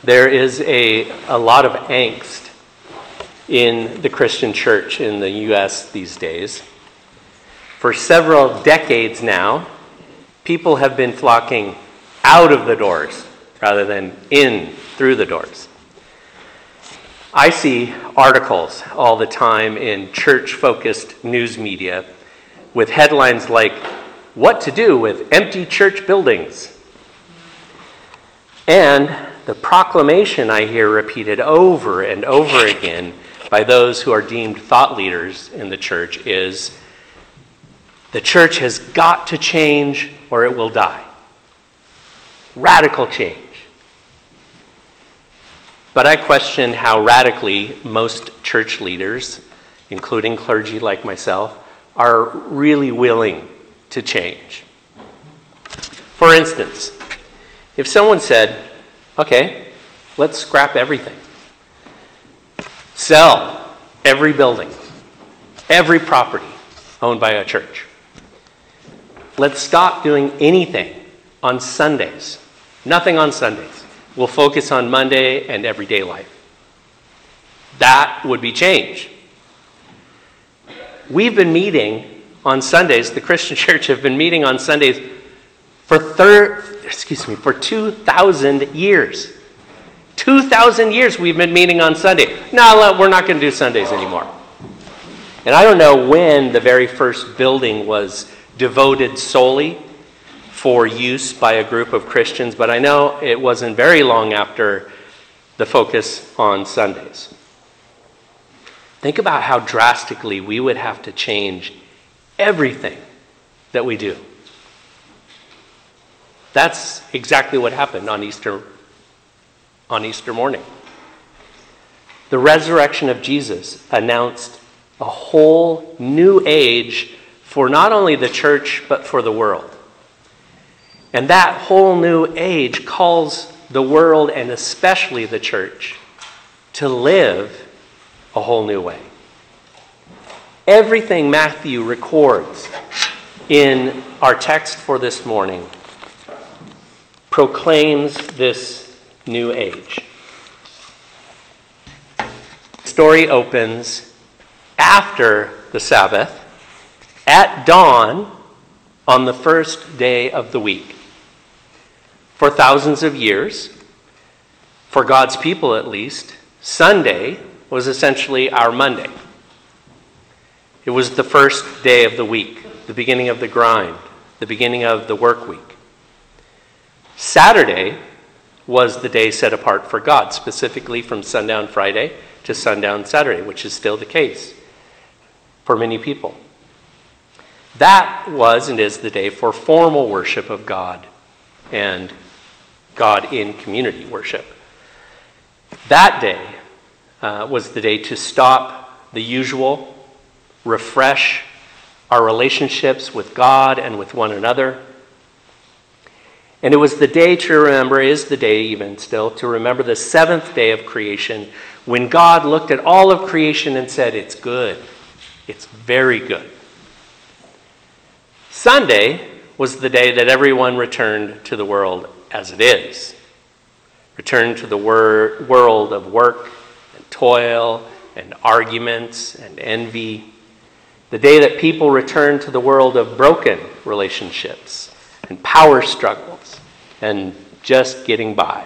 There is a lot of angst in the Christian church in the U.S. these days. For several decades now, people have been flocking out of the doors rather than in through the doors. I see articles all the time in church-focused news media with headlines like, "What to do with empty church buildings?" And the proclamation I hear repeated over and over again by those who are deemed thought leaders in the church is, the church has got to change or it will die. Radical change. But I question how radically most church leaders, including clergy like myself, are really willing to change. For instance, if someone said, okay, let's scrap everything. Sell every building, every property owned by a church. Let's stop doing anything on Sundays. Nothing on Sundays. We'll focus on Monday and everyday life. That would be change. We've been meeting on Sundays, the Christian church have been meeting on Sundays for 2,000 years. 2,000 years we've been meeting on Sunday. No, we're not going to do Sundays anymore. And I don't know when the very first building was devoted solely for use by a group of Christians, but I know it wasn't very long after the focus on Sundays. Think about how drastically we would have to change everything that we do. That's exactly what happened on Easter morning. The resurrection of Jesus announced a whole new age for not only the church, but for the world. And that whole new age calls the world, and especially the church, to live a whole new way. Everything Matthew records in our text for this morning proclaims this new age. The story opens after the Sabbath, at dawn on the first day of the week. For thousands of years, for God's people at least, Sunday was essentially our Monday. It was the first day of the week, the beginning of the grind, the beginning of the work week. Saturday was the day set apart for God, specifically from sundown Friday to sundown Saturday, which is still the case for many people. That was and is the day for formal worship of God and God in community worship. That day was the day to stop the usual, refresh our relationships with God and with one another. And it was the day to remember, is the day even still, to remember the seventh day of creation, when God looked at all of creation and said, it's good. It's very good. Sunday was the day that everyone returned to the world as it is. Returned to the world of work and toil and arguments and envy. The day that people returned to the world of broken relationships and power struggles and just getting by.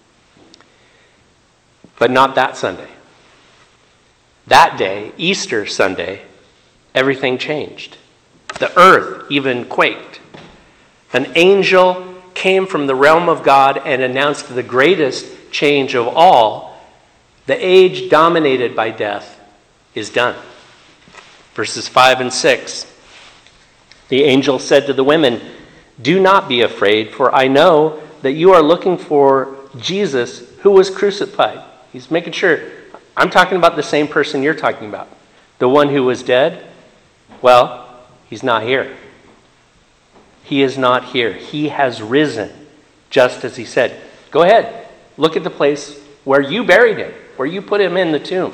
But not that Sunday. That day, Easter Sunday, everything changed. The earth even quaked. An angel came from the realm of God and announced the greatest change of all. The age dominated by death is done. Verses 5 and 6. The angel said to the women, "Do not be afraid, for I know that you are looking for Jesus who was crucified." He's making sure, I'm talking about the same person you're talking about. The one who was dead? Well, he's not here. He is not here. He has risen, just as he said. Go ahead, look at the place where you buried him, where you put him in the tomb.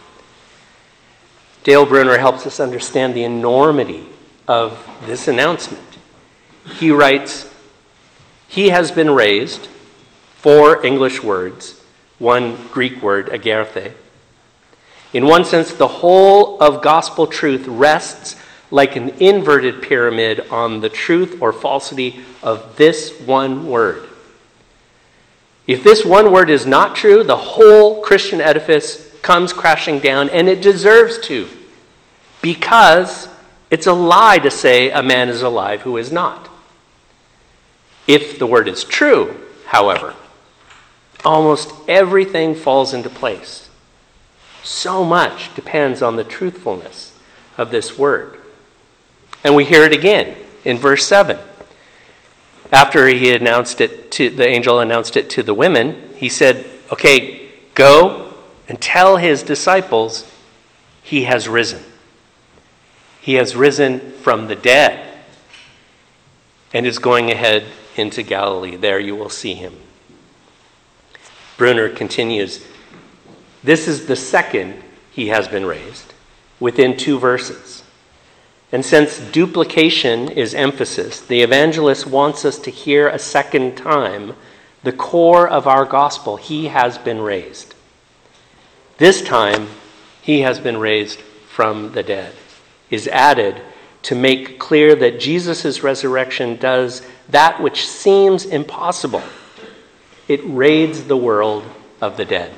Dale Bruner helps us understand the enormity of this announcement. He writes, "He has been raised," 4 English words, one Greek word, agerthe. In one sense, the whole of gospel truth rests like an inverted pyramid on the truth or falsity of this one word. If this one word is not true, the whole Christian edifice comes crashing down, and it deserves to, because it's a lie to say a man is alive who is not. If the word is true, however, almost everything falls into place. So much depends on the truthfulness of this word. And we hear it again in verse 7. After he announced it to the angel announced it to the women, he said, "Okay, go and tell his disciples he has risen. He has risen from the dead and is going ahead into Galilee. There you will see him." Brunner continues, "This is the second he has been raised, within 2 verses. And since duplication is emphasis, the evangelist wants us to hear a second time the core of our gospel: he has been raised. This time, he has been raised from the dead, is added to make clear that Jesus' resurrection does that which seems impossible. It raids the world of the dead."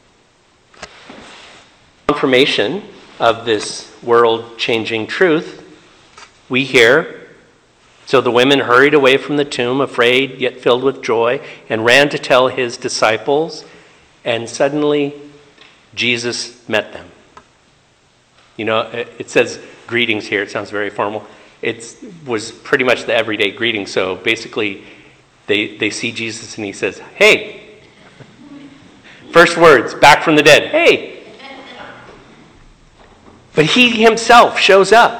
Confirmation of this world-changing truth, we hear, "So the women hurried away from the tomb, afraid yet filled with joy, and ran to tell his disciples, and suddenly Jesus met them." You know, it says greetings here. It sounds very formal. It was pretty much the everyday greeting. So basically, they see Jesus and he says, "Hey." First words, back from the dead, "Hey." But he himself shows up.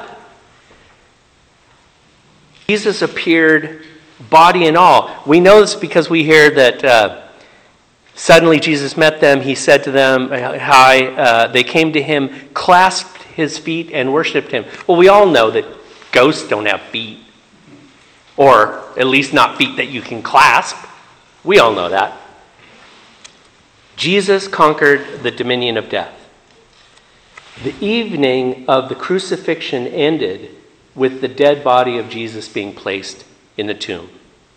Jesus appeared body and all. We know this because we hear that suddenly Jesus met them. He said to them, "Hi." They came to him, clasped his feet, and worshipped him. Well, we all know that ghosts don't have feet, or at least not feet that you can clasp. We all know that. Jesus conquered the dominion of death. The evening of the crucifixion ended with the dead body of Jesus being placed in the tomb.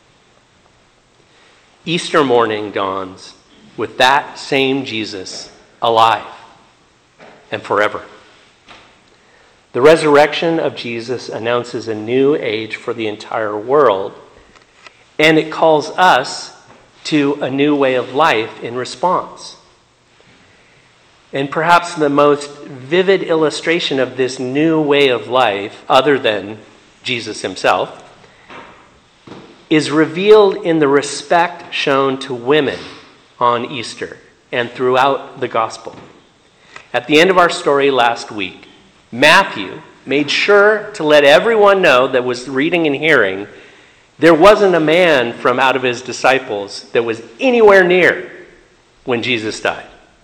Easter morning dawns with that same Jesus alive and forever. The resurrection of Jesus announces a new age for the entire world, and it calls us to a new way of life in response. And perhaps the most vivid illustration of this new way of life, other than Jesus himself, is revealed in the respect shown to women on Easter and throughout the gospel. At the end of our story last week, Matthew made sure to let everyone know that was reading and hearing there wasn't a man from out of his disciples that was anywhere near when Jesus died.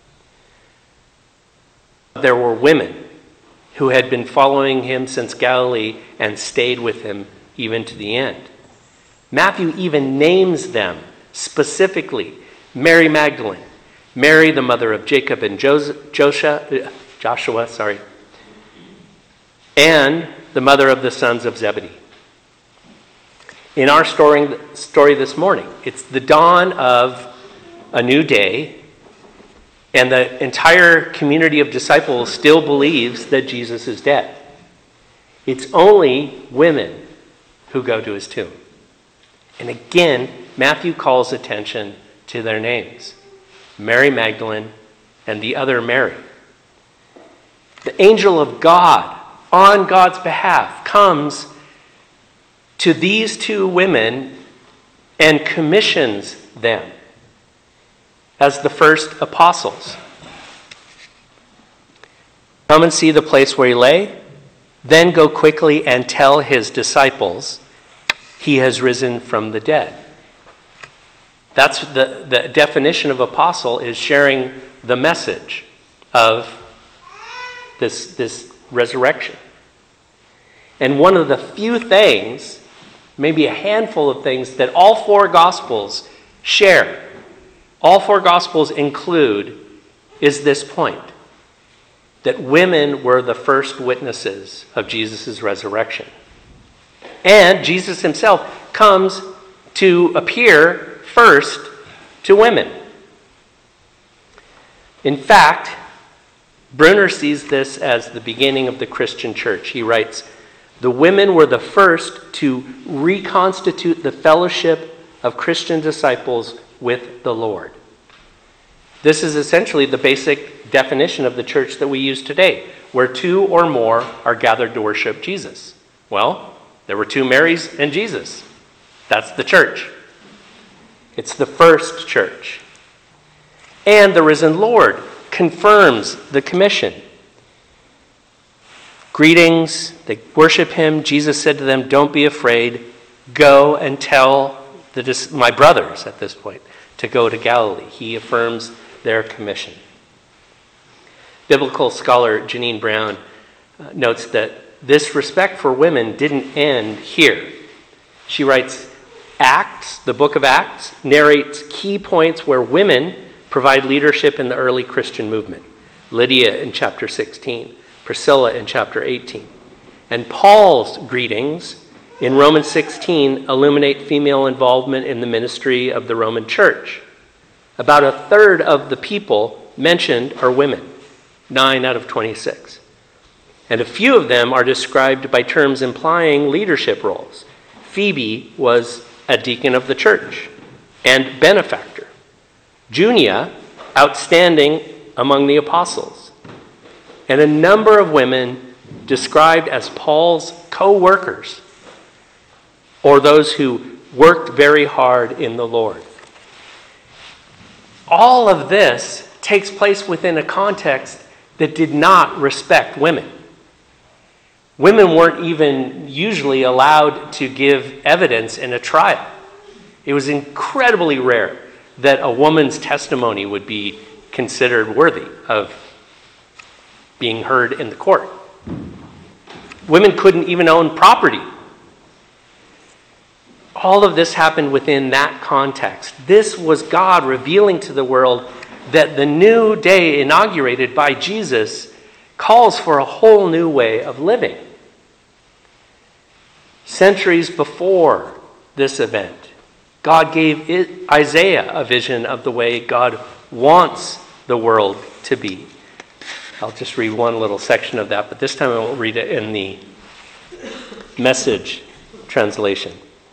There were women who had been following him since Galilee and stayed with him even to the end. Matthew even names them specifically: Mary Magdalene, Mary the mother of Jacob and Joshua, and the mother of the sons of Zebedee. In our story this morning, it's the dawn of a new day, and the entire community of disciples still believes that Jesus is dead. It's only women who go to his tomb. And again, Matthew calls attention to their names: Mary Magdalene and the other Mary. The angel of God, on God's behalf, comes to these 2 women and commissions them as the first apostles. Come and see the place where he lay, then go quickly and tell his disciples he has risen from the dead. That's the definition of apostle, is sharing the message of this resurrection. And one of the few things, maybe a handful of things, that all 4 Gospels share, all four Gospels include is this point, that women were the first witnesses of Jesus' resurrection. And Jesus himself comes to appear first to women. In fact, Brunner sees this as the beginning of the Christian church. He writes, "The women were the first to reconstitute the fellowship of Christian disciples with the Lord." This is essentially the basic definition of the church that we use today, where two or more are gathered to worship Jesus. Well, there were two Marys and Jesus. That's the church. It's the first church. And the risen Lord confirms the commission. Greetings, they worship him. Jesus said to them, "Don't be afraid. Go and tell my brothers," at this point, to go to Galilee. He affirms their commission. Biblical scholar Janine Brown notes that this respect for women didn't end here. She writes, Acts, the book of Acts, narrates key points where women provide leadership in the early Christian movement. Lydia in chapter 16, Priscilla in chapter 18. And Paul's greetings in Romans 16 illuminate female involvement in the ministry of the Roman church. About a third of the people mentioned are women, 9 out of 26. And a few of them are described by terms implying leadership roles. Phoebe was a deacon of the church and benefactor. Junia, outstanding among the apostles. And a number of women described as Paul's co-workers, or those who worked very hard in the Lord. All of this takes place within a context that did not respect women. Women weren't even usually allowed to give evidence in a trial. It was incredibly rare that a woman's testimony would be considered worthy of being heard in the court. Women couldn't even own property. All of this happened within that context. This was God revealing to the world that the new day inaugurated by Jesus calls for a whole new way of living. Centuries before this event, God gave Isaiah a vision of the way God wants the world to be. I'll just read one little section of that, but this time I will read it in the Message translation.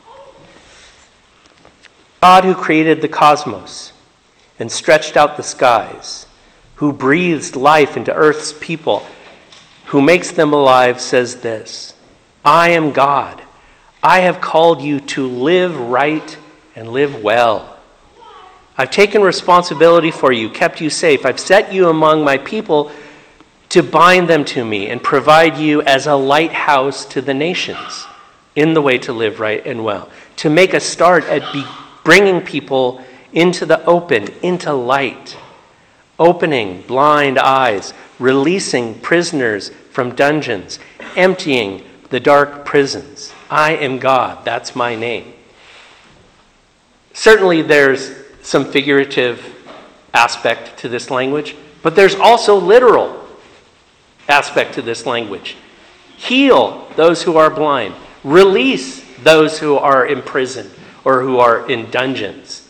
God who created the cosmos and stretched out the skies, who breathes life into earth's people, who makes them alive, says this, "I am God. I have called you to live right and live well. I've taken responsibility for you, kept you safe. I've set you among my people to bind them to me and provide you as a lighthouse to the nations in the way to live right and well, to make a start at bringing people into the open, into light, opening blind eyes, releasing prisoners from dungeons, emptying the dark prisons. I am God. That's my name." Certainly there's some figurative aspect to this language, but there's also literal aspect to this language. Heal those who are blind. Release those who are imprisoned or who are in dungeons.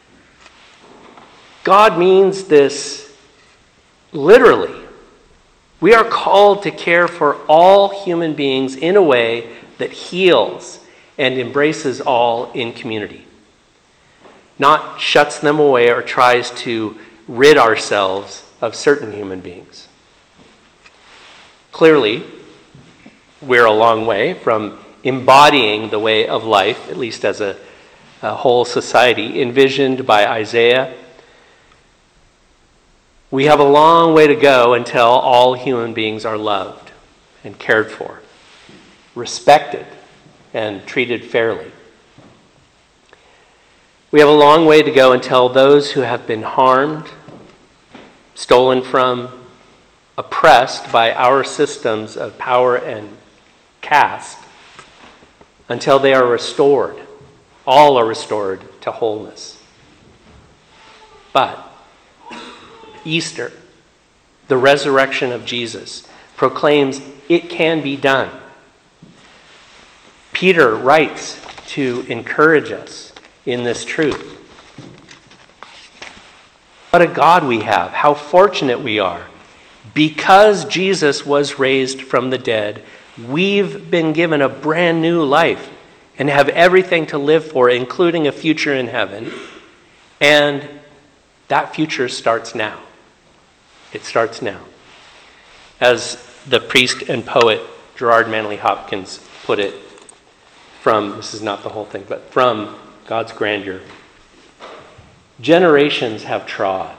God means this literally. We are called to care for all human beings in a way that heals and embraces all in community, not shuts them away or tries to rid ourselves of certain human beings. Clearly, we're a long way from embodying the way of life, at least as a whole society, envisioned by Isaiah. We have a long way to go until all human beings are loved and cared for, respected, and treated fairly. We have a long way to go until those who have been harmed, stolen from, oppressed by our systems of power and caste, until they are restored. All are restored to wholeness. But Easter, the resurrection of Jesus, proclaims it can be done. Peter writes to encourage us in this truth. What a God we have. How fortunate we are. Because Jesus was raised from the dead, we've been given a brand new life and have everything to live for, including a future in heaven. And that future starts now. It starts now. As the priest and poet Gerard Manley Hopkins put it from, this is not the whole thing, but from God's Grandeur. Generations have trod.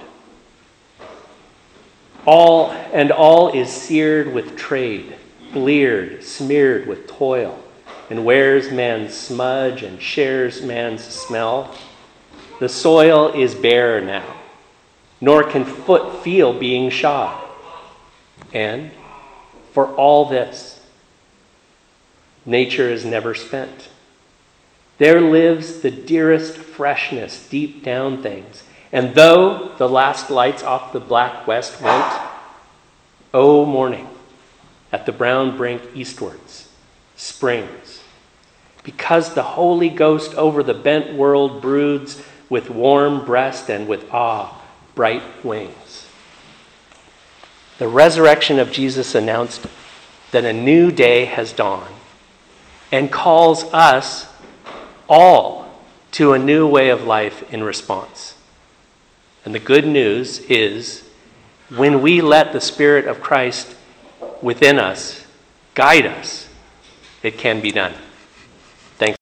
All is seared with trade, bleared, smeared with toil, and wears man's smudge and shares man's smell. The soil is bare now, nor can foot feel being shod. And for all this, nature is never spent. There lives the dearest freshness deep down things. And though the last lights off the black west went, oh morning, at the brown brink eastwards, springs. Because the Holy Ghost over the bent world broods with warm breast and with bright wings. The resurrection of Jesus announced that a new day has dawned and calls us all to a new way of life in response. And the good news is, when we let the Spirit of Christ within us guide us, it can be done.